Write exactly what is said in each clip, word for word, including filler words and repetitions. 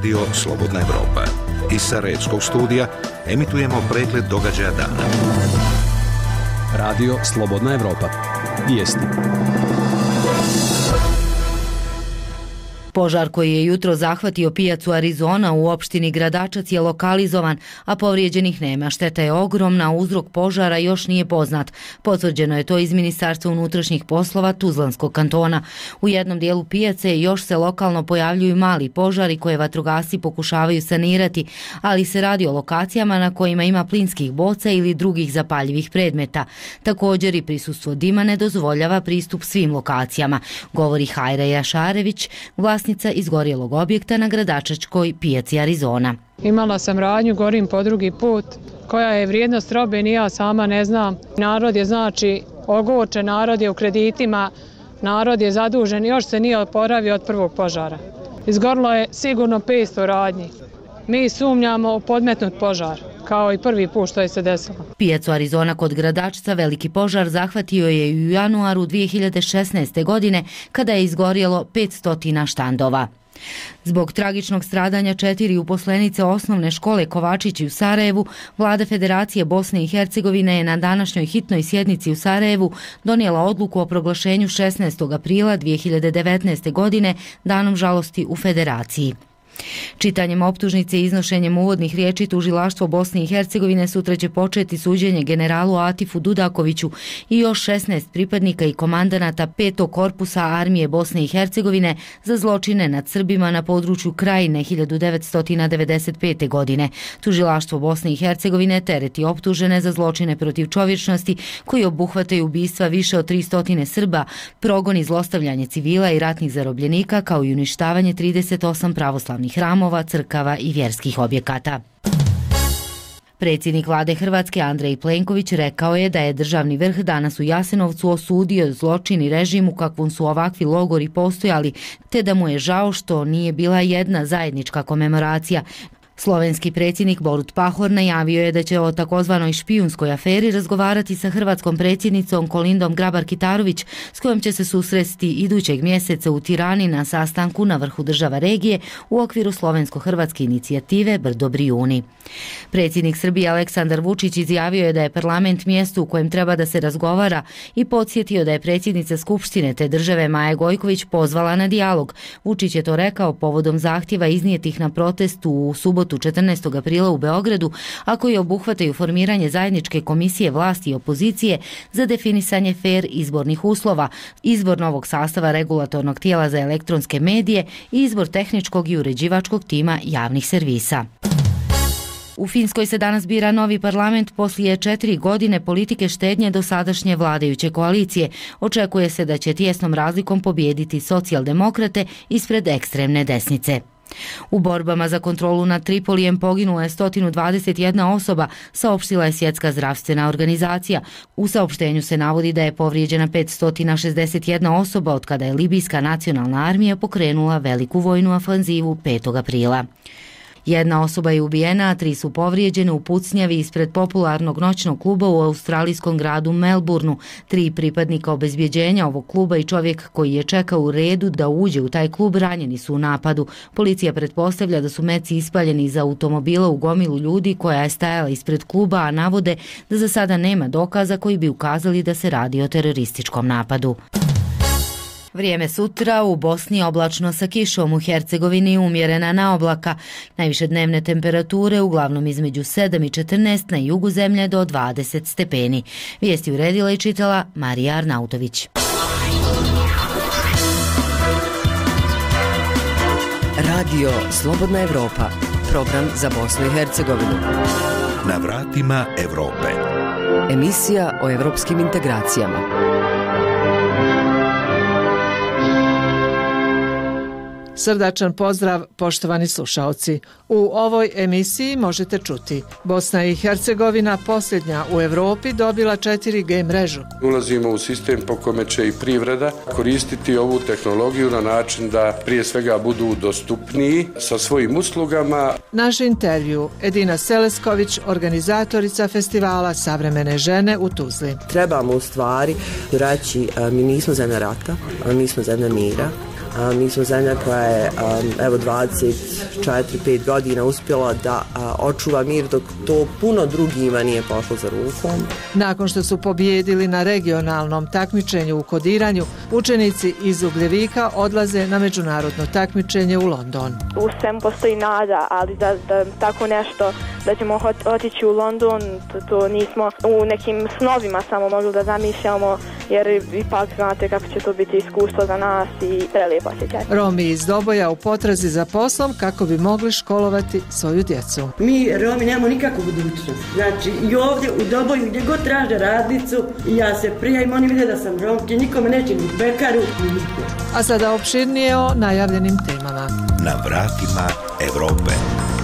Radio Slobodna Evropa. Iz Sarajevskog studija emitujemo pregled događaja dana. Radio Slobodna Evropa. Vijesti. Požar koji je jutro zahvatio pijacu Arizona u opštini Gradačac je lokalizovan, a povrijeđenih nema. Šteta je ogromna, uzrok požara još nije poznat. Potvrđeno je to iz Ministarstva unutrašnjih poslova Tuzlanskog kantona. U jednom dijelu pijace još se lokalno pojavljuju mali požari koje vatrogasci pokušavaju sanirati, ali se radi o lokacijama na kojima ima plinskih boca ili drugih zapaljivih predmeta. Također i prisustvo dima ne dozvoljava pristup svim lokacijama, govori Hajra Jašarević, vlasnica izgorjelog objekta na Gradačačkoj pijaci Arizona. Imala sam radnju, gorim po drugi put. Koja je vrijednost robe, ni ja sama ne znam. Narod je znači ogorčen, narod je u kreditima, narod je zadužen, još se nije oporavio od prvog požara. Izgorilo je sigurno petsto radnji. Mi sumnjamo u podmetnut požar, kao i prvi put što je se desilo. Pijacu Arizona kod Gradačca veliki požar zahvatio je i u januaru dvije hiljade šesnaeste. godine kada je izgorjelo petsto štandova. Zbog tragičnog stradanja četiri uposlenice osnovne škole Kovačići u Sarajevu, Vlada Federacije Bosne i Hercegovine je na današnjoj hitnoj sjednici u Sarajevu donijela odluku o proglašenju šesnaestog aprila dvije hiljade devetnaeste. godine danom žalosti u Federaciji. Čitanjem optužnice i iznošenjem uvodnih riječi tužilaštvo Bosne i Hercegovine sutra će početi suđenje generalu Atifu Dudakoviću i još šesnaest pripadnika i komandanata petog korpusa armije Bosne i Hercegovine za zločine nad Srbima na području Krajine hiljadu devetsto devedeset pete. godine. Tužilaštvo Bosne i Hercegovine tereti optužene za zločine protiv čovječnosti koji obuhvataju ubistva više od tristo Srba, progon i zlostavljanje civila i ratnih zarobljenika, kao i uništavanje trideset osam pravoslavnih hramova, crkava i vjerskih objekata. Predsjednik vlade Hrvatske Andrej Plenković rekao je da je državni vrh danas u Jasenovcu osudio zločin i režim u kakvom su ovakvi logori postojali, te da mu je žao što nije bila jedna zajednička komemoracija. Slovenski predsjednik Borut Pahor najavio je da će o takozvanoj špijunskoj aferi razgovarati sa hrvatskom predsjednicom Kolindom Grabar-Kitarović, s kojom će se susresti idućeg mjeseca u Tirani na sastanku na vrhu država regije u okviru slovensko-hrvatske inicijative Brdo Brijuni. Predsjednik Srbije Aleksandar Vučić izjavio je da je parlament mjesto u kojem treba da se razgovara i podsjetio da je predsjednica Skupštine te države Maja Gojković pozvala na dijalog. Vučić je to rekao povodom zahtjeva iznijetih na protestu u subotu četrnaestog aprila u Beogradu, a koji obuhvataju formiranje zajedničke komisije vlasti i opozicije za definisanje fer izbornih uslova, izbor novog sastava regulatornog tijela za elektronske medije i izbor tehničkog i uređivačkog tima javnih servisa. U Finskoj se danas bira novi parlament poslije četiri godine politike štednje dosadašnje vladajuće koalicije. Očekuje se da će tijesnom razlikom pobijediti socijaldemokrate ispred ekstremne desnice. U borbama za kontrolu nad Tripolijem poginulo je sto dvadeset jedna osoba, saopštila je Svjetska zdravstvena organizacija. U saopštenju se navodi da je povrijeđena petsto šezdeset jedna osoba od kada je Libijska nacionalna armija pokrenula veliku vojnu ofanzivu petog aprila. Jedna osoba je ubijena, a tri su povrijeđene u pucnjavi ispred popularnog noćnog kluba u australijskom gradu Melbourneu. Tri pripadnika obezbjeđenja ovog kluba i čovjek koji je čekao u redu da uđe u taj klub ranjeni su u napadu. Policija pretpostavlja da su meci ispaljeni iz automobila u gomilu ljudi koja je stajala ispred kluba, a navode da za sada nema dokaza koji bi ukazali da se radi o terorističkom napadu. Vrijeme sutra u Bosni oblačno sa kišom, u Hercegovini umjerena na oblaka. Najviše dnevne temperature uglavnom između sedam i četrnaest, na jugu zemlje do dvadeset stepeni. Vijesti uredila i čitala Marija Arnautović. Radio Slobodna Evropa, program za Bosnu i Hercegovinu. Na vratima Evrope. Emisija o evropskim integracijama. Srdačan pozdrav, poštovani slušaoci. U ovoj emisiji možete čuti: Bosna i Hercegovina posljednja u Europi dobila četiri G mrežu. Ulazimo u sistem po kome će i privreda koristiti ovu tehnologiju na način da prije svega budu dostupniji sa svojim uslugama. Naš intervju Edina Selesković, organizatorica festivala Savremene žene u Tuzli. Trebamo u stvari reći, mi nismo zemlja rata, mi smo zemlja mira. A, mi smo zemlja koja je a, evo dvadeset četiri pet godina uspjela da a, očuva mir dok to puno drugima nije pošlo za rukom. Nakon što su pobijedili na regionalnom takmičenju u kodiranju, učenici iz Ugljevika odlaze na međunarodno takmičenje u London. U svemu postoji nada, ali da, da tako nešto, da ćemo otići u London, to, to nismo u nekim snovima samo mogli da zamišljamo, jer ipak znate kako će to biti iskustvo za nas i prelijep osjećaj. Romi iz Doboja u potrazi za poslom kako bi mogli školovati svoju djecu. Mi Romi nemamo nikakvu budućnost. Znači i ovdje u Doboju gdje god traže radnicu, ja se prijavim, oni vide da sam Romki, nikome neće ni pekaru. A sada opširnije o najavljenim temama. Na vratima Evrope.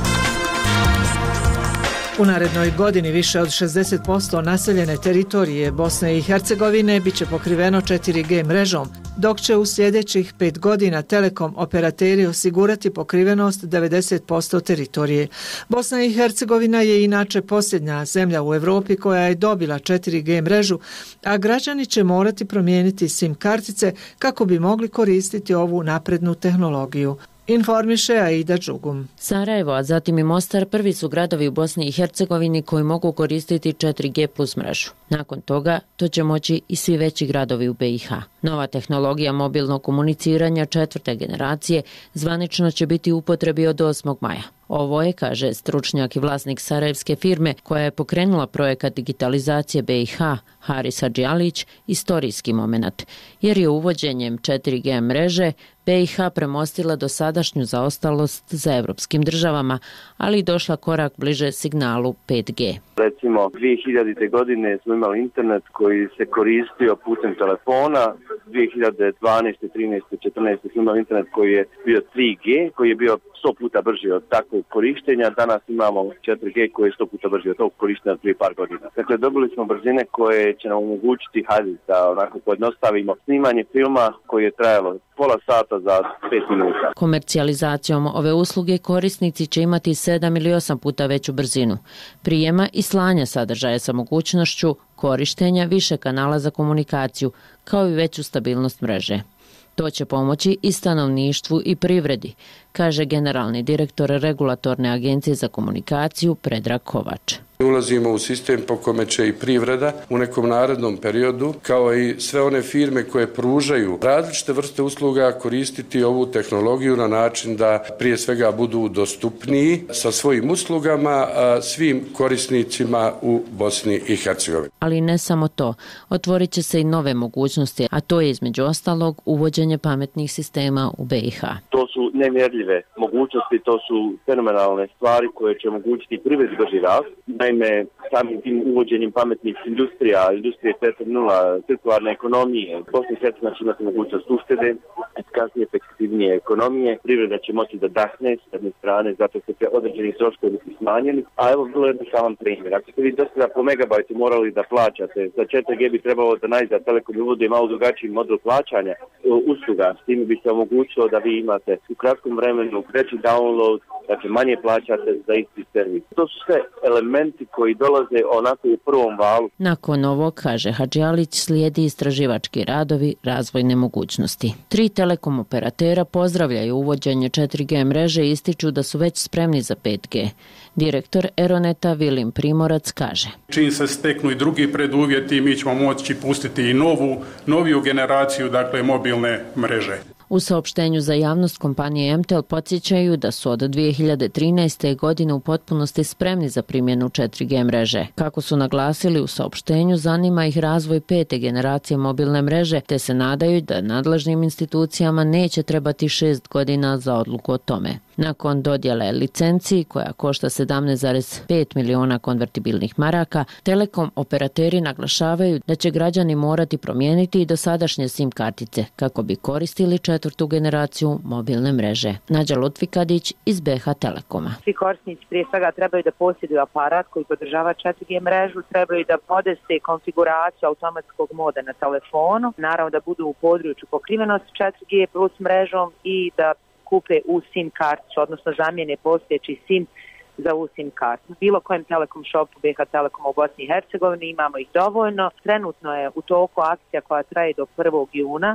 U narednoj godini više od šezdeset posto naseljene teritorije Bosne i Hercegovine biće pokriveno četiri G mrežom, dok će u sljedećih pet godina telekom operateri osigurati pokrivenost devedeset posto teritorije. Bosna i Hercegovina je inače posljednja zemlja u Evropi koja je dobila četiri G mrežu, a građani će morati promijeniti SIM kartice kako bi mogli koristiti ovu naprednu tehnologiju. Informiše Aida Đugum. Sarajevo, a zatim i Mostar prvi su gradovi u Bosni i Hercegovini koji mogu koristiti četiri G plus mrežu. Nakon toga to će moći i svi veći gradovi u B i H. Nova tehnologija mobilnog komuniciranja četvrte generacije zvanično će biti u upotrebi od osmog maja. Ovo je, kaže stručnjak i vlasnik sarajevske firme koja je pokrenula projekat digitalizacije B i H, Haris Hadžialić, istorijski momenat, jer je uvođenjem četiri G mreže B i H premostila dosadašnju zaostalost za evropskim državama, ali i došla korak bliže signalu pet G. Recimo, dvije hiljadite. godine smo imali internet koji se koristio putem telefona, dvije hiljade dvanaeste, trinaeste, četrnaeste smo imali internet koji je bio tri G, koji je bio sto puta brži od takvog korištenja. Danas imamo četiri G koji je sto puta brži od tog korištenja prije par godina. Dakle, dobili smo brzine koje će nam omogućiti hajde da onako pojednostavimo snimanje filma koji je trajalo pola sata za pet minuta. Komercijalizacijom ove usluge korisnici će imati sedam ili osam puta veću brzinu prijema i slanja sadržaja sa mogućnošću korištenja više kanala za komunikaciju, kao i veću stabilnost mreže. To će pomoći i stanovništvu i privredi, kaže generalni direktor Regulatorne agencije za komunikaciju Predrag Kovač. Ulazimo u sistem po kome će i privreda u nekom narednom periodu, kao i sve one firme koje pružaju različite vrste usluga, koristiti ovu tehnologiju na način da prije svega budu dostupniji sa svojim uslugama svim korisnicima u Bosni i Hercegovini. Ali ne samo to, otvorit će se i nove mogućnosti, a to je između ostalog uvođenje pametnih sistema u B i H. To su nemjerljive mogućnosti, to su fenomenalne stvari koje će omogućiti privredi brži rast. Naime, samim tim uvođenjem pametnih industrija, industrije četiri nula, cirkularne ekonomije, Bosna i Hercegovina će imati mogućnost uštede, efikasnije, efektivnije ekonomije, privreda će moći da dahne s jedne strane, zato što se određeni troškovi smanjili, a evo vrlo jednostavan primjer. Ako ste vi dosta po megabajtu morali da plaćate, za četiri G bi trebalo da najzad Telekom uvodi malo drugačiji model plaćanja usluga, s tim bi se omogućilo da vi imate u kratkom vremenu veći download, dakle manje plaćate za isti servis. To su sve elementi koji dolaze onako u prvom valu. Nakon ovo, kaže Hadžialić, slijedi istraživački radovi razvojne mogućnosti. Tri telekom operatera pozdravljaju uvođenje četiri G mreže i ističu da su već spremni za pet G. Direktor Eroneta Vilim Primorac kaže: Čim se steknu i drugi preduvjeti, mi ćemo moći pustiti i novu, noviju generaciju, dakle mobilne mreže. U saopštenju za javnost kompanije M T E L podsjećaju da su od dvije hiljade trinaeste. godine u potpunosti spremni za primjenu četiri G mreže. Kako su naglasili u saopštenju, zanima ih razvoj pete generacije mobilne mreže, te se nadaju da nadležnim institucijama neće trebati šest godina za odluku o tome. Nakon dodjele licenciji, koja košta sedamnaest zarez pet miliona konvertibilnih maraka, telekom operateri naglašavaju da će građani morati promijeniti i dosadašnje SIM kartice kako bi koristili četvrtu generaciju mobilne mreže. Nađa Lutvikadić iz B H Telekoma. Svi korisnici prije svega trebaju da posjeduju aparat koji podržava četiri G mrežu, trebaju da podese konfiguraciju automatskog moda na telefonu, naravno da budu u području pokrivenosti četiri G plus mrežom i da kupe u SIM karticu, odnosno zamijene postojeći SIM za u SIM kartu. Bilo kojem Telekom shopu B H Telekoma u Bosni i Hercegovini imamo ih dovoljno. Trenutno je u toku akcija koja traje do prvog juna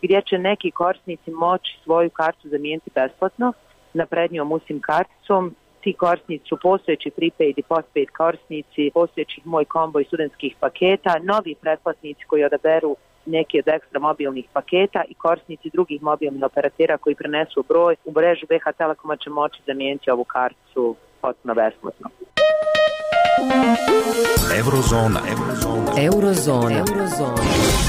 gdje će neki korisnici moći svoju kartu zamijeniti besplatno naprednijom usim karticom. Ti korisnici su postojeći prepaid i postpaid korisnici, postojećih moj kombo i studentskih paketa, novi pretplatnici koji odaberu neki od ekstra mobilnih paketa i korisnici drugih mobilnih operatera koji prenesu broj u mrežu B H Telekoma će moći zamijeniti ovu karticu potpuno besplatno. Eurozona. Eurozona. Eurozona. Eurozona.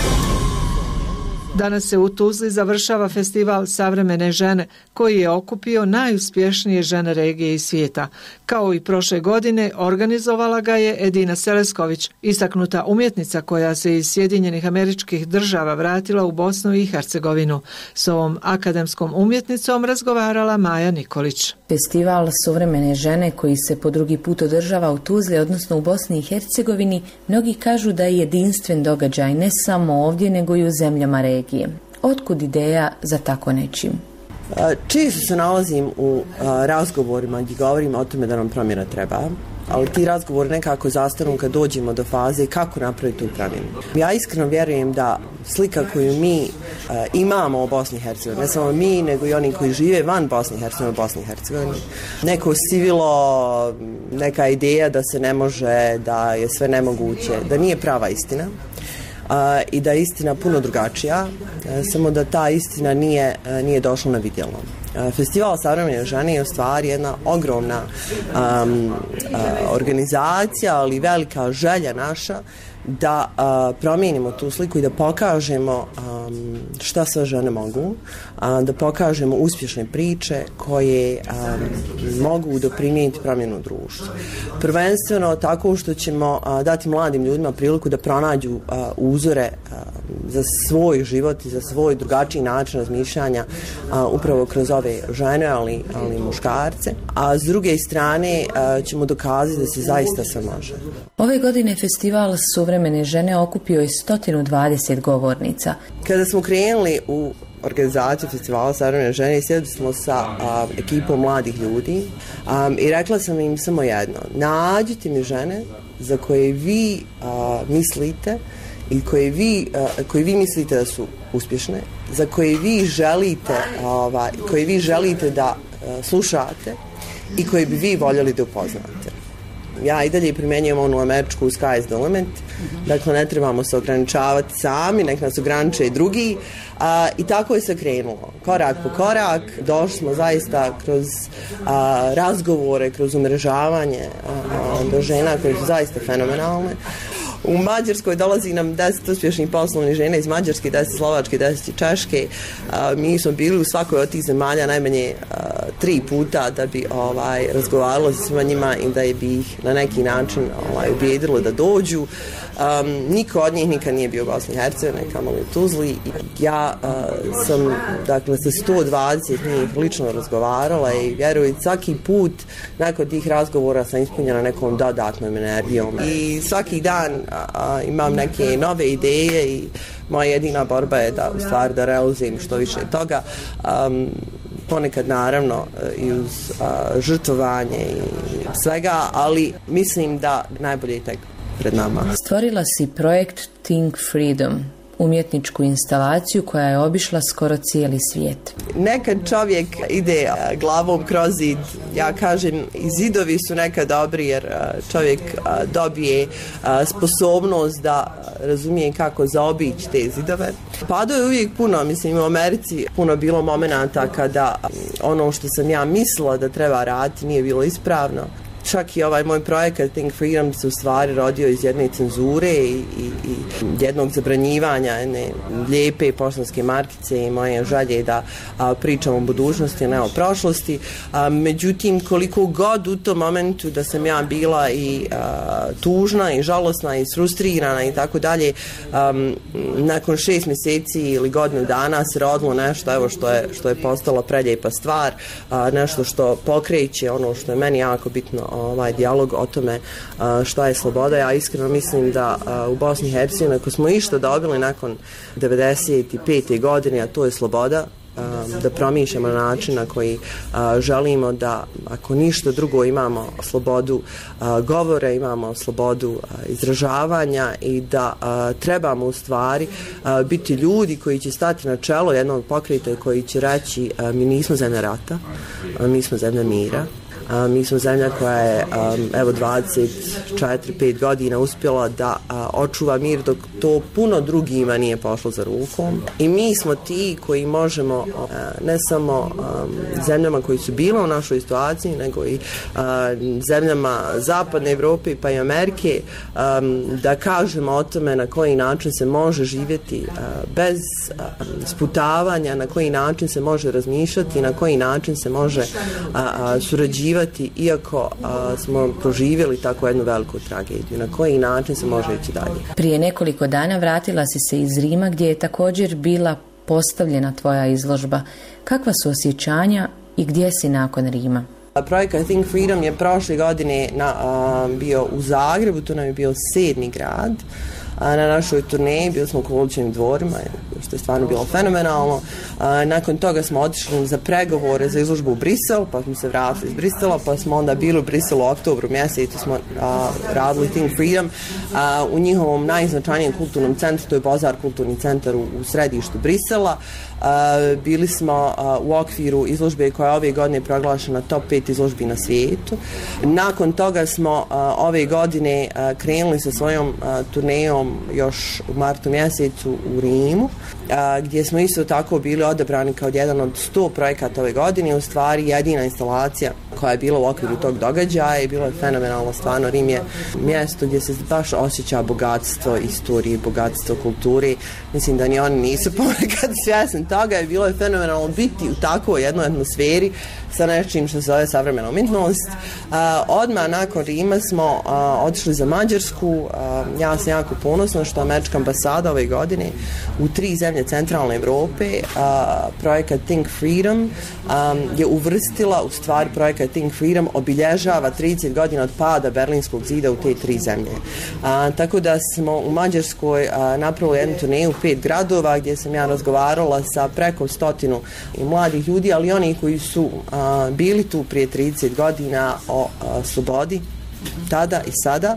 Danas se u Tuzli završava festival Savremene žene, koji je okupio najuspješnije žene regije i svijeta. Kao i prošle godine, organizovala ga je Edina Selesković, istaknuta umjetnica koja se iz Sjedinjenih Američkih Država vratila u Bosnu i Hercegovinu. S ovom akademskom umjetnicom razgovarala Maja Nikolić. Festival Savremene žene koji se po drugi put održava u Tuzli, odnosno u Bosni i Hercegovini, mnogi kažu da je jedinstven događaj ne samo ovdje, nego i u zemljama regije. Otkud ideja za tako nečim? Često se nalazim u razgovorima gdje govorim o tome da nam promjena treba, ali ti razgovori nekako zastanu kad dođemo do faze kako napraviti tu promjenu. Ja iskreno vjerujem da slika koju mi uh, imamo o Bosni i Hercegovini, ne samo mi, nego i oni koji žive van Bosni i Hercegovine, u Bosni i Hercegovini, neko sivilo, neka ideja da se ne može, da je sve nemoguće, da nije prava istina. Uh, i da je istina puno drugačija, uh, samo da ta istina nije, uh, nije došla na vidjelo. Uh, Festival Savremene žene je u stvari jedna ogromna um, uh, organizacija, ali velika želja naša da uh, promijenimo tu sliku i da pokažemo um, šta sve žene mogu, uh, da pokažemo uspješne priče koje um, mogu doprinijeti promjenu društva. Prvenstveno tako što ćemo uh, dati mladim ljudima priliku da pronađu uh, uzore uh, za svoj život i za svoj drugačiji način razmišljanja uh, upravo kroz ove žene, ali, ali muškarce. A s druge strane uh, ćemo dokazati da se zaista sve može. Ove godine festival Savremene žene okupio je sto dvadeset govornica. Kada smo krenuli u organizaciju festivala Savremene žene, sjedili smo sa a, ekipom mladih ljudi a, i rekla sam im samo jedno: nađite mi žene za koje vi a, mislite i koje vi, a, koje vi mislite da su uspješne, za koje vi želite, a, koje vi želite da a, slušate i koje bi vi voljeli da upoznate. Ja i dalje primjenjujem onu američku sky is the limit, dakle ne trebamo se ograničavati sami, nek nas ograniče i drugi, a, i tako je se krenulo. Korak po korak došli smo zaista kroz a, razgovore, kroz umrežavanje a, a, do žena koje su zaista fenomenalne. U Mađarskoj dolazi nam deset uspješnih poslovnih žena iz Mađarske, deset Slovačke, deset Češke. A, mi smo bili u svakoj od tih zemalja najmanje a, tri puta da bi ovaj, razgovaralo sa svima njima i da bi ih na neki način ovaj, ubijedilo da dođu. Um, niko od njih nikad nije bio u Bosni i Hercegovini, kamoli u Tuzli. Ja uh, sam dakle sa sto dvadeset njih lično razgovarala i vjerujem svaki put nakon tih razgovora sam ispunjena nekom dodatnom energijom. I svaki dan uh, imam neke nove ideje i moja jedina borba je da u stvari da realizujem što više toga. Um, ponekad naravno i uz uh, žrtvovanje i svega, ali mislim da najbolje je tek pred nama. Stvorila si projekt Think Freedom, umjetničku instalaciju koja je obišla skoro cijeli svijet. Nekad čovjek ide glavom kroz zid. Ja kažem, i zidovi su nekad dobri jer čovjek dobije sposobnost da razumije kako zaobići te zidove. Padao je uvijek puno, mislim u Americi puno bilo momenata kada ono što sam ja mislila da treba raditi nije bilo ispravno. Čak i ovaj moj projekat Think Freedom se u stvari rodio iz jedne cenzure i, i, i jednog zabranjivanja jedne lijepe poštanske markice i moje želje da a, pričam o budućnosti, a ne o prošlosti. A, međutim, koliko god u tom momentu da sam ja bila i a, tužna i žalosna i frustrirana i tako dalje, nakon šest mjeseci ili godinu dana se rodilo nešto evo što je, što je postala prelijepa stvar, a, nešto što pokreće ono što je meni jako bitno, ovaj dijalog o tome šta je sloboda. Ja iskreno mislim da u Bosni i Hercegovini ako smo išta dobili nakon devedeset pete godine, a to je sloboda, da promišljamo način na koji želimo da, ako ništa drugo, imamo slobodu govora, imamo slobodu izražavanja i da trebamo u stvari biti ljudi koji će stati na čelo jednog pokreta koji će reći mi nismo zemlja rata, mi smo zemlja mira. A, mi smo zemlja koja je um, evo dvadeset četiri pet godina uspjela da a, očuva mir dok to puno drugima nije pošlo za rukom i mi smo ti koji možemo a, ne samo um, zemljama koji su bile u našoj situaciji nego i a, zemljama zapadne Evrope pa i Amerike um, da kažemo o tome na koji način se može živjeti a, bez a, sputavanja, na koji način se može razmišljati, na koji način se može a, a, surađivati iako a, smo proživjeli tako jednu veliku tragediju. Na koji način se može ići dalje? Prije nekoliko dana vratila si se iz Rima gdje je također bila postavljena tvoja izložba. Kakva su osjećanja i gdje si nakon Rima? Projekat Think Freedom je prošle godine na, a, bio u Zagrebu, to nam je bio sedmi grad. A, na našoj turneji bili smo u Kolučevim dvorima, što je stvarno bilo fenomenalno. A, nakon toga smo otišli za pregovore za izložbu u Brisel, pa smo se vratili iz Brisela, pa smo onda bili u Briselu u oktobru mjesecu, smo a, radili Think Freedom a, u njihovom najznačajnijem kulturnom centru, to je Bozar kulturni centar u, u središtu Brisela. Uh, bili smo uh, u okviru izložbe koja je ove godine proglašena top pet izložbi na svijetu. Nakon toga smo uh, ove godine uh, krenuli sa svojom uh, turnejom još u martu mjesecu u Rimu, uh, gdje smo isto tako bili odabrani kao jedan od sto projekata ove godine, u stvari jedina instalacija koja je bila u okviru tog događaja i bilo je fenomenalno. Stvarno, Rim je mjesto gdje se baš osjeća bogatstvo istorije, bogatstvo kulture. Mislim da ni oni nisu ponekad svjesni toga je. Bilo je fenomenalno biti u takvoj jednoj atmosferi sa nečim što se zove savremena umjetnost. Uh, odmah nakon Rima smo uh, otišli za Mađarsku. Uh, ja sam jako ponosna što američka ambasada ove godine u tri zemlje centralne Evrope uh, projekat Think Freedom um, je uvrstila, u stvari projekat Think Freedom obilježava trideset godina od pada Berlinskog zida u te tri zemlje. Uh, tako da smo u Mađarskoj uh, napravili jednu turneju u pet gradova gdje sam ja razgovarala sa preko stotinu i mladih ljudi, ali oni koji su uh, bili tu prije trideset godina o uh, slobodi tada i sada.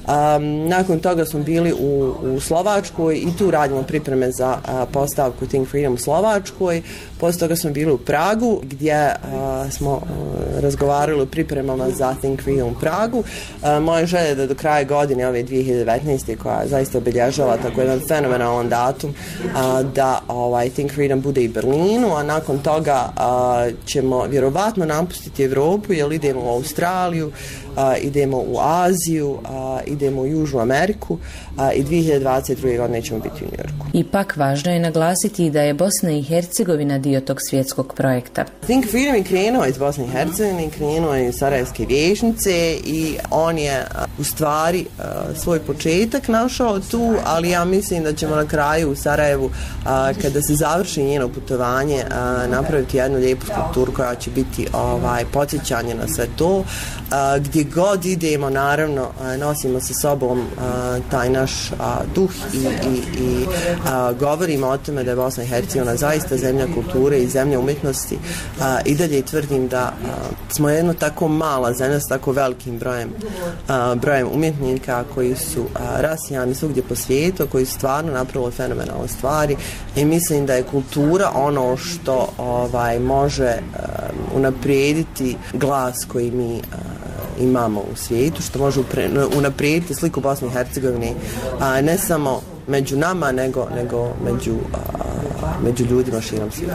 Um, nakon toga smo bili u, u Slovačkoj i tu radimo pripreme za uh, postavku Think Freedom u Slovačkoj. Poslije toga smo bili u Pragu gdje uh, smo uh, razgovarali o pripremama za Think Freedom u Pragu. Uh, moja želja je da do kraja godine ove dvije hiljade devetnaeste koja zaista obilježava tako jedan fenomenalan datum uh, da ovaj, Think Freedom bude i Berlinu, a nakon toga uh, ćemo vjerovatno napustiti Evropu jer idemo u Australiju, uh, idemo u Aziju, uh, idemo u Južnu Ameriku uh, i dvije hiljade dvadeset druge godine ćemo biti u Njujorku. Ipak važno je naglasiti da je Bosna i Hercegovina dio tog svjetskog projekta. Think Freedom je krenuo iz Bosne i Hercegovine, krenuo je iz Sarajevske vijećnice i on je u stvari uh, svoj početak našao tu, ali ja mislim da ćemo na kraju u Sarajevu, uh, kada se završi njeno putovanje, uh, napraviti jednu lijepu skulpturu koja će biti ovaj, podsjećanje na sve to. Uh, gdje god idemo, naravno, uh, nosimo sa sobom uh, taj naš uh, duh i, i, i uh, govorimo o tome da je Bosna i Hercegovina zaista zemlja kulture i zemlja umjetnosti. A, i dalje tvrdim da a, smo jedno tako mala zemlja s tako velikim brojem, a, brojem umjetnika koji su a, rasijani svugdje po svijetu, koji su stvarno napravili fenomenalne stvari i mislim da je kultura ono što ovaj, može a, unaprijediti glas koji mi a, imamo u svijetu, što može upre, unaprijediti sliku Bosne i Hercegovine, a, ne samo među nama, nego, nego među, a, među ljudima širom svijeta.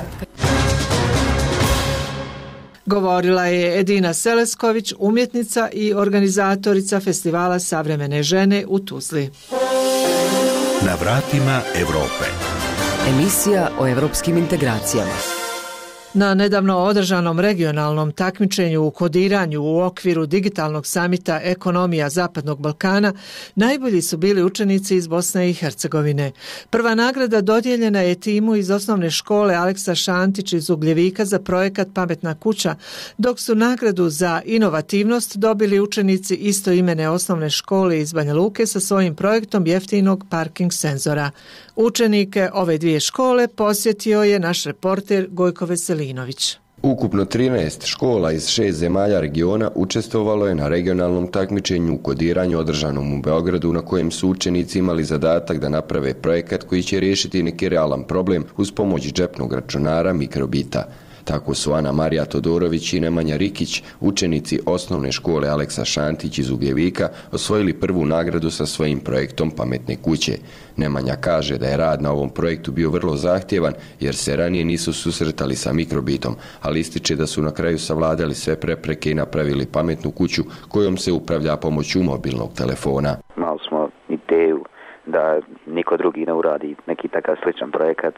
Govorila je Edina Selesković, umjetnica i organizatorica Festivala savremene žene u Tuzli. Na vratima Evrope. Emisija o evropskim integracijama. Na nedavno održanom regionalnom takmičenju u kodiranju u okviru digitalnog samita Ekonomija Zapadnog Balkana najbolji su bili učenici iz Bosne i Hercegovine. Prva nagrada dodijeljena je timu iz osnovne škole Aleksa Šantić iz Ugljevika za projekat Pametna kuća, dok su nagradu za inovativnost dobili učenici istoimene osnovne škole iz Banja Luke sa svojim projektom jeftinog parking senzora. Učenike ove dvije škole posjetio je naš reporter Gojko Veselinović. Ukupno trinaest škola iz šest zemalja regiona učestvovalo je na regionalnom takmičenju u kodiranju održanom u Beogradu, na kojem su učenici imali zadatak da naprave projekat koji će riješiti neki realan problem uz pomoć džepnog računara mikrobita. Tako su Ana Marija Todorović i Nemanja Rikić, učenici osnovne škole Aleksa Šantić iz Ugljevika, osvojili prvu nagradu sa svojim projektom Pametne kuće. Nemanja kaže da je rad na ovom projektu bio vrlo zahtjevan jer se ranije nisu susretali sa mikrobitom, ali ističe da su na kraju savladali sve prepreke i napravili pametnu kuću kojom se upravlja pomoću mobilnog telefona. Malo smo ideju da niko drugi ne uradi neki takav sličan projekat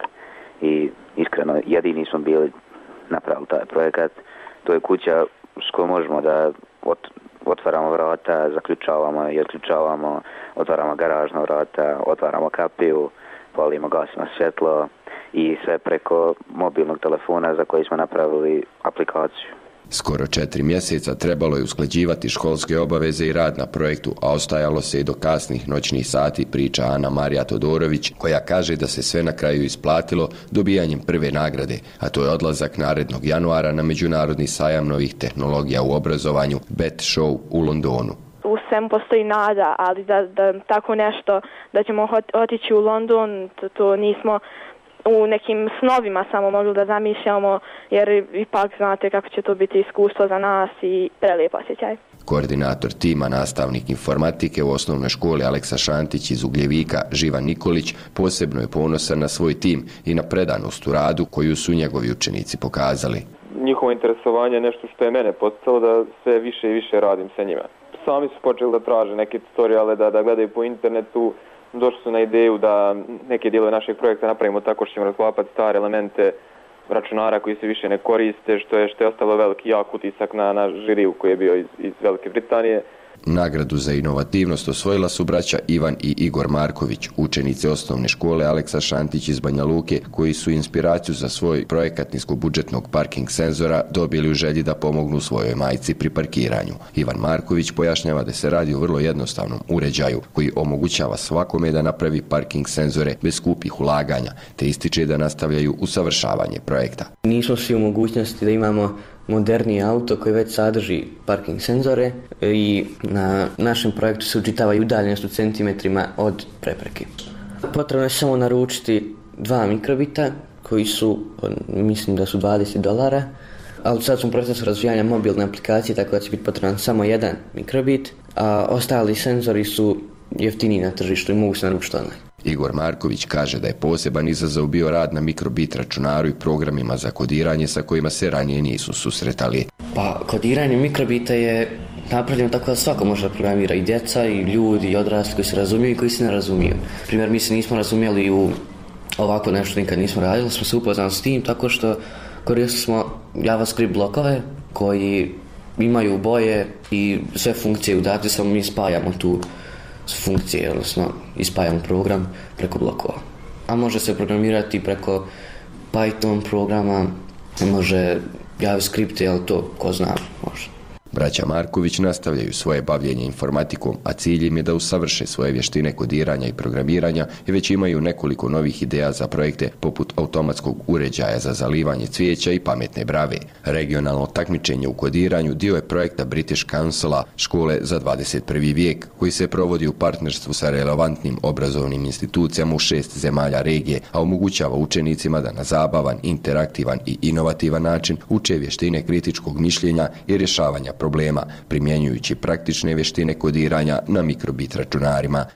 i iskreno jedini smo bili napravili taj projekat. To je kuća s kojom možemo da otvaramo vrata, zaključavamo i otključavamo, otvaramo garažna vrata, otvaramo kapiju, palimo, gasimo svjetlo i sve preko mobilnog telefona za koji smo napravili aplikaciju. Skoro četiri mjeseca trebalo je usklađivati školske obaveze i rad na projektu, a ostajalo se i do kasnih noćnih sati, priča Ana Marija Todorović, koja kaže da se sve na kraju isplatilo dobijanjem prve nagrade, a to je odlazak narednog januara na Međunarodni sajam novih tehnologija u obrazovanju B E T Show u Londonu. U svemu postoji nada, ali da, da tako nešto, da ćemo otići u London, to, to nismo u nekim snovima samo mogli da zamišljamo, jer ipak znate kako će to biti iskustvo za nas i prelijep osjećaj. Koordinator tima, nastavnik informatike u osnovnoj školi Aleksa Šantić iz Ugljevika, Živan Nikolić, posebno je ponosan na svoj tim i na predanost u radu koju su njegovi učenici pokazali. Njihovo interesovanje je nešto što je mene podsticalo da sve više i više radim sa njima. Sami su počeli da traže neke tutoriale, da, da gledaju po internetu. Došli su na ideju da neke dijelove našeg projekta napravimo tako što ćemo razklapati stare elemente računara koji se više ne koriste, što je, što je ostalo veliki jak utisak na, na žiriju koji je bio iz, iz Velike Britanije. Nagradu za inovativnost osvojila su braća Ivan i Igor Marković, učenici osnovne škole Aleksa Šantić iz Banja Luke, koji su inspiraciju za svoj projekat niskobudžetnog parking senzora dobili u želji da pomognu svojoj majci pri parkiranju. Ivan Marković pojašnjava da se radi o vrlo jednostavnom uređaju koji omogućava svakome da napravi parking senzore bez skupih ulaganja, te ističe da nastavljaju usavršavanje projekta. Nismo svi u mogućnosti da imamo moderniji auto koji već sadrži parking senzore i na našem projektu se učitava i udaljenost u centimetrima od prepreke. Potrebno je samo naručiti dva mikrobita koji su, mislim da su dvadeset dolara, ali sad smo u procesu razvijanja mobilne aplikacije, tako da će biti potreban samo jedan mikrobit, a ostali senzori su jeftiniji na tržištu i mogu se naručiti online. Igor Marković kaže da je poseban izazov bio rad na mikrobit računaru i programima za kodiranje sa kojima se ranije nisu susretali. Pa kodiranje mikrobita je napravljeno tako da svako može da programira, i djeca, i ljudi, i odrasli koji se razumiju i koji se ne razumiju. Primjer, mi se nismo razumjeli u ovako nešto, nikad nismo radili, smo se upoznali s tim tako što koristili smo JavaScript blokove koji imaju boje i sve funkcije udate, samo mi spajamo tu funkcije, odnosno ispajamo program preko blokova. A može se programirati preko Python programa, može JavaScript, ali to ko zna, može. Braća Marković nastavljaju svoje bavljenje informatikom, a cilj im je da usavrše svoje vještine kodiranja i programiranja i već imaju nekoliko novih ideja za projekte poput automatskog uređaja za zalivanje cvijeća i pametne brave. Regionalno takmičenje u kodiranju dio je projekta British Councila škole za dvadeset prvi vijek, koji se provodi u partnerstvu sa relevantnim obrazovnim institucijama u šest zemalja regije, a omogućava učenicima da na zabavan, interaktivan i inovativan način uče vještine kritičkog mišljenja i rješavanja problema, primjenjujući praktične vještine kodiranja na mikrobit računarima.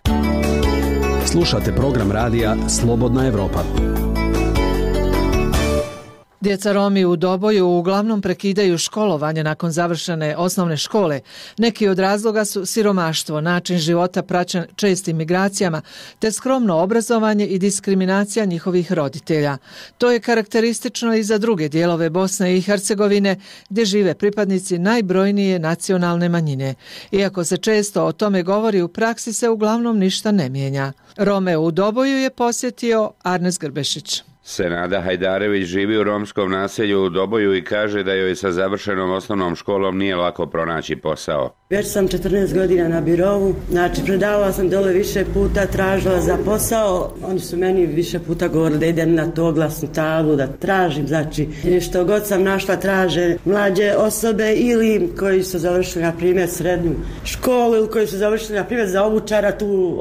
Slušate program radija Slobodna Evropa. Djeca Romi u Doboju uglavnom prekidaju školovanje nakon završene osnovne škole. Neki od razloga su siromaštvo, način života praćen čestim migracijama, te skromno obrazovanje i diskriminacija njihovih roditelja. To je karakteristično i za druge dijelove Bosne i Hercegovine, gdje žive pripadnici najbrojnije nacionalne manjine. Iako se često o tome govori, u praksi se uglavnom ništa ne mijenja. Rome u Doboju je posjetio Arnes Grbešić. Senada Hajdarević živi u romskom naselju u Doboju i kaže da joj sa završenom osnovnom školom nije lako pronaći posao. Već sam četrnaest godina na birovu, znači predavala sam dole više puta, tražila za posao. Oni su meni više puta govorili da idem na to oglasnu tablu, da tražim, znači što god sam našla traže mlađe osobe ili koji su završili na primjer srednju školu ili koji su završili na primjer za obučara tu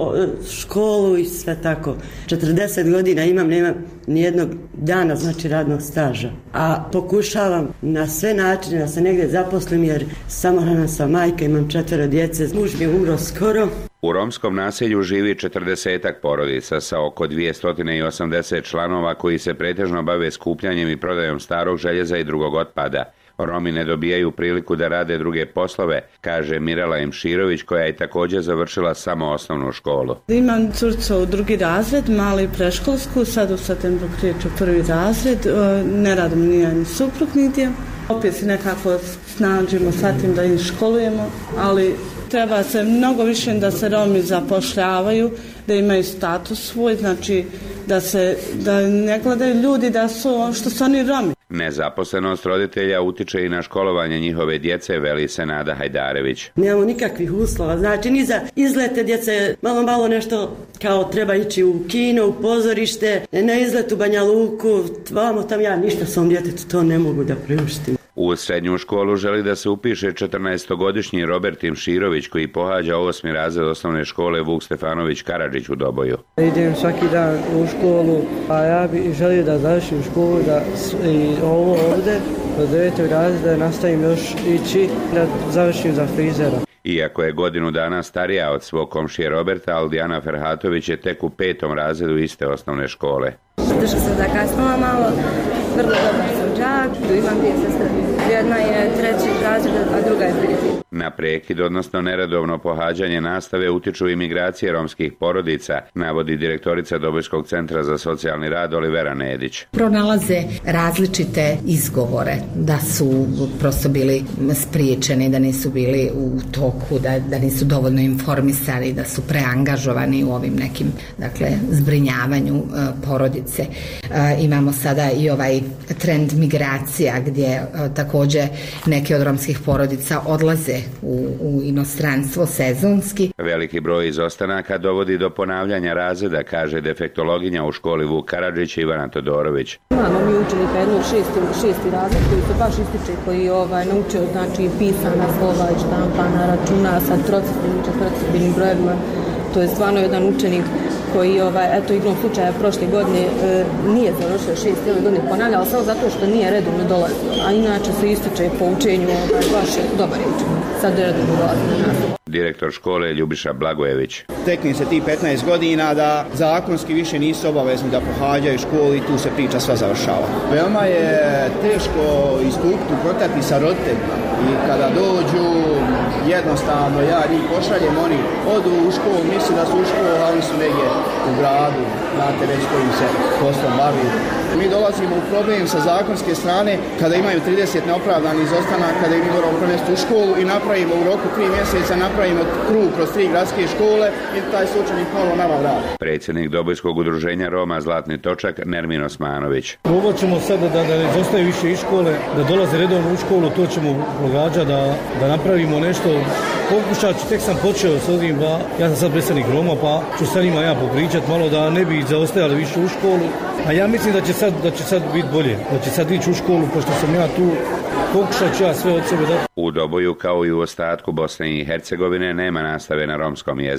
školu i sve tako. četrdeset godina imam, nemam nijednog dana znači radnog staža. A pokušavam na sve načine da se negdje zaposlim jer samohrana sam majka, imam četvero djece, muž mi je umro skoro. U romskom naselju živi četrdesetak porodica sa oko dvjesto osamdeset članova koji se pretežno bave skupljanjem i prodajom starog željeza i drugog otpada. Romi ne dobijaju priliku da rade druge poslove, kaže Mirela Emširović koja je također završila samo osnovnu školu. Imam curcu u drugi razred, mali preškolsku, sad u septembru kreću prvi razred, ne radim nijedan suprug nigdje. Opet se nekako snađimo sa tim da ih školujemo, ali treba se mnogo više da se Romi zapošljavaju, da imaju status svoj, znači da se da ne gledaju ljudi da su što su oni Romi. Nezaposlenost roditelja utiče i na školovanje njihove djece, veli Senada Hajdarević. Nemamo nikakvih uslova, znači ni za izlete djece, malo malo nešto kao treba ići u kino, u pozorište, na izlet u Banja Luku, vamo tam ja ništa svom djetetu to ne mogu da priuštim. U srednju školu želi da se upiše četrnaestogodišnji Robert Imširović koji pohađa osmi razred osnovne škole Vuk Stefanović Karadžić u Doboju. Idem svaki dan u školu, a ja bih želio da završim školu da i ovo ovdje do devetog razreda nastavim još ići da završim za frizera. Iako je godinu dana starija od svog komšije Roberta, Aldijana Ferhatović je tek u petom razredu iste osnovne škole. Drža sam zakasnila malo, vrlo dobar sam đak, imam dvije sestre. Jedna je treći razred, a druga je peti. Na prekid, odnosno neredovno pohađanje nastave utiču i migracije romskih porodica, navodi direktorica Dobojskog centra za socijalni rad Olivera Nedić. Pronalaze različite izgovore da su prosto bili spriječeni, da nisu bili u toku, da, da nisu dovoljno informisani, da su preangažovani u ovim nekim, dakle, zbrinjavanju uh, porodice. Uh, imamo sada i ovaj trend migracija gdje uh, također neke od romskih porodica odlaze U, u inostranstvo sezonski. Veliki broj izostanaka dovodi do ponavljanja razreda, kaže defektologinja u školi Vuk Karadžić Ivana Todorović. Imamo mi učenika jednog šesti, šesti razred koji se baš ističe, koji ovaj, naučio znači pisana slova i štampana računa sa trocifrenim i četvrcifrenim brojevima. To je stvarno jedan učenik koji, ovaj, eto, igrom slučaja prošle godine e, nije završio šest cijele godine ponavljao, samo zato što nije redovno dolazio. A inače se ističe po učenju ovaj, baš je dobar učenik. Sad je redovno dolazio na nastavu. Direktor škole Ljubiša Blagojević. Tekne se ti petnaest godina da zakonski više nisu obavezni da pohađaju školu i tu se priča sva završava. Veoma je teško istupiti u kontakti sa roditeljima i kada dođu jednostavno ja njih pošaljem, oni odu u školu, misle da su u školu, a oni su negdje u gradu, znate već kojim se poslom bavi. Mi dolazimo u problem sa zakonske strane kada imaju trideset neopravdanih izostanaka, kada ih mi moramo prenesti u školu i napravimo u roku tri mjeseca, napravimo krug kroz tri gradske škole i taj slučajnik malo nama vrati. Predsjednik Dobojskog udruženja Roma Zlatni Točak Nermin Osmanović. Ovo ćemo sad da, da ne izostaju više iz škole, da dolaze redovno u školu, to ćemo pogađati da, da napravimo nešto. Pokušat ću, tek sam počeo s ovim, da, ja sam sad predstavnik Roma, pa ću sa njima ja popričat malo da ne bi zaostajali više u školu. A ja mislim da će sad, da će sad biti bolje, da će sad ići u školu, pošto sam ja tu, pokušat ću ja sve od sebe da... U Doboju, kao i u ostatku Bosne i Hercegovine, nema nastave na romskom jeziku.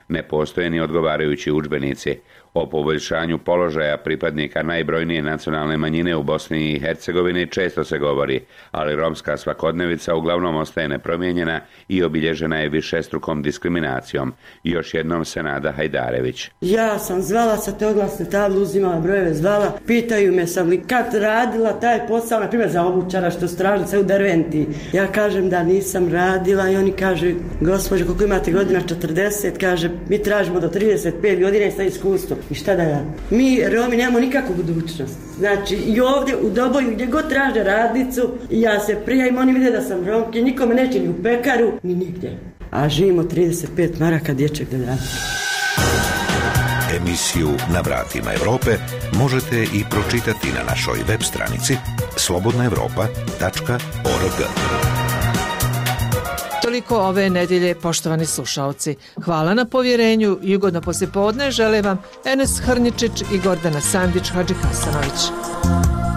Ne postoje ni odgovarajući udžbenici. O poboljšanju položaja pripadnika najbrojnije nacionalne manjine u Bosni i Hercegovini često se govori, ali romska svakodnevica uglavnom ostaje nepromijenjena i obilježena je višestrukom diskriminacijom. Još jednom se Nada Hajdarević. Ja sam zvala sa te oglasne table, uzimala brojeve, zvala, pitaju me sam li kad radila taj posao, na primjer za obućara što straži se u Derventi. Ja kažem da nisam radila i oni kažu, gospođo, koliko imate godina? četrdeset, kaže, mi tražimo do trideset pet godina i sa iskustvom. I šta da ja? Mi, Romi, nemamo nikakvu budućnost. Znači, i ovdje u Doboju, gdje god traže radnicu, ja se prijavim, oni vide da sam Romki, nikome neće ni u pekaru, ni nigdje. A živimo trideset pet maraka dječjeg dodatka. Emisiju Na vratima Evrope možete i pročitati na našoj web stranici slobodna evropa tačka org. Toliko ove nedjelje, poštovani slušaoci. Hvala na povjerenju i ugodno poslijepodne žele vam Enes Hrničić i Gordana Sandić Hadžihasanović.